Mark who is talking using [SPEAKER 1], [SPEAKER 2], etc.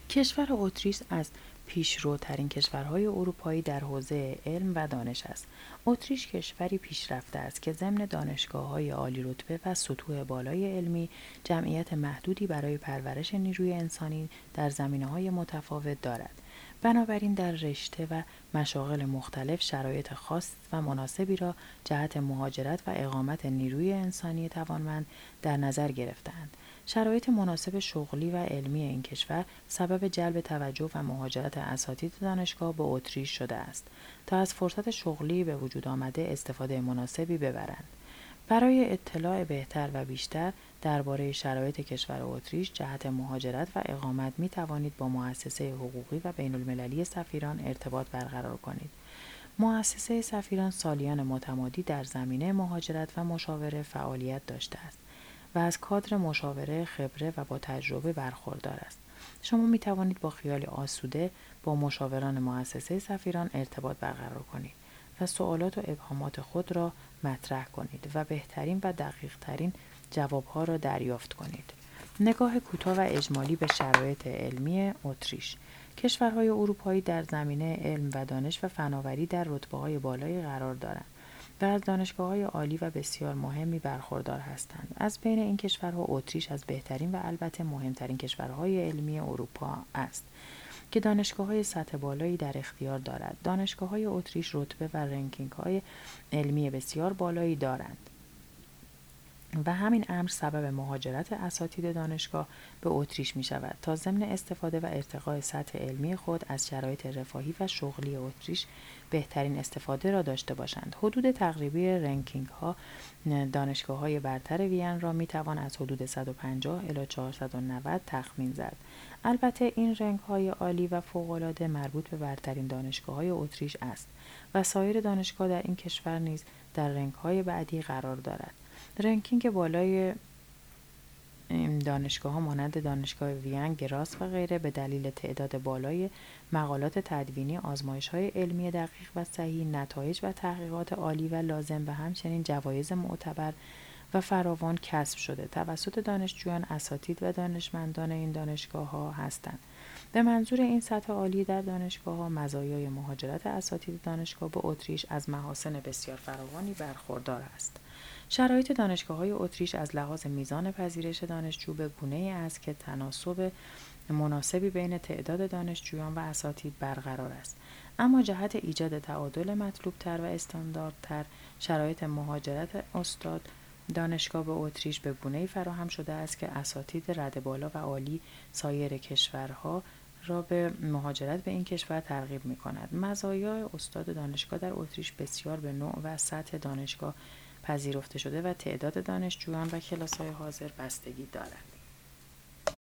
[SPEAKER 1] کشور اتریش از پیشروترین کشورهای اروپایی در حوزه علم و دانش است. اتریش کشوری پیشرفته است که ضمن دانشگاه‌های عالی رتبه و سطوح بالای علمی، جمعیت محدودی برای پرورش نیروی انسانی در زمینه‌های متفاوت دارد. بنابراین در رشته و مشاغل مختلف شرایط خاص و مناسبی را جهت مهاجرت و اقامت نیروی انسانی توانمند در نظر گرفته‌اند. شرایط مناسب شغلی و علمی این کشور سبب جلب توجه و مهاجرت اساتید دانشگاه به اتریش شده است تا از فرصت شغلی به وجود آمده استفاده مناسبی ببرند. برای اطلاع بهتر و بیشتر درباره شرایط کشور اتریش جهت مهاجرت و اقامت می توانید با مؤسسه حقوقی و بین المللی سفیران ارتباط برقرار کنید. مؤسسه سفیران سالیان متمادی در زمینه مهاجرت و مشاوره فعالیت داشته است و از کادر مشاوره خبره و با تجربه برخوردار است. شما می توانید با خیال آسوده با مشاوران مؤسسه سفیران ارتباط برقرار کنید و سوالات و ابهامات خود را مطرح کنید و بهترین و دقیق‌ترین جوابها را دریافت کنید. نگاه کوتاه و اجمالی به شرایط علمی اتریش. کشورهای اروپایی در زمینه علم و دانش و فناوری در رتبه‌های بالایی قرار دارند و از دانشگاه‌های عالی و بسیار مهمی برخوردار هستند. از بین این کشورها اتریش از بهترین و البته مهمترین کشورهای علمی اروپا است که دانشگاه‌های سطح بالایی در اختیار دارد. دانشگاه‌های اتریش رتبه و رنکینگ‌های علمی بسیار بالایی دارند و همین امر سبب مهاجرت اساتید دانشگاه به اتریش می شود تا ضمن استفاده و ارتقاء سطح علمی خود از شرایط رفاهی و شغلی اتریش بهترین استفاده را داشته باشند. حدود تقریبی رنکینگ ها دانشگاه های برتر وین را می توان از حدود 150 الی 490 تخمین زد. البته این رنگ های عالی و فوق‌العاده مربوط به برترین دانشگاه های اتریش است و سایر دانشگاه در این کشور نیز در رنگ های بعدی قرار دارد. رنکینگ بالای دانشگاه ها مانند دانشگاه وین، گراس و غیره به دلیل تعداد بالای مقالات تدوینی، آزمایش های علمی دقیق و صحیح، نتایج و تحقیقات عالی و لازم و همچنین جوایز معتبر و فراوان کسب شده توسط دانشجویان، اساتید و دانشمندان این دانشگاه ها هستند. به منظور این سطح عالی در دانشگاه ها، مزایای مهاجرت اساتید دانشگاه به اتریش از محاسن بسیار فراوانی برخوردار است. شرایط دانشگاه‌های اتریش از لحاظ میزان پذیرش دانشجو به گونه‌ای است که تناسب مناسبی بین تعداد دانشجویان و اساتید برقرار است. اما جهت ایجاد تعادل مطلوب‌تر و استانداردتر، شرایط مهاجرت استاد دانشگاه به اتریش به گونه‌ای فراهم شده است که اساتید رده بالا و عالی سایر کشورها را به مهاجرت به این کشور ترغیب می‌کند. مزایای استاد دانشگاه در اتریش بسیار به نوع و سطح دانشگاه پذیرفته شده و تعداد دانشجویان و کلاس‌های حاضر بستگی دارد.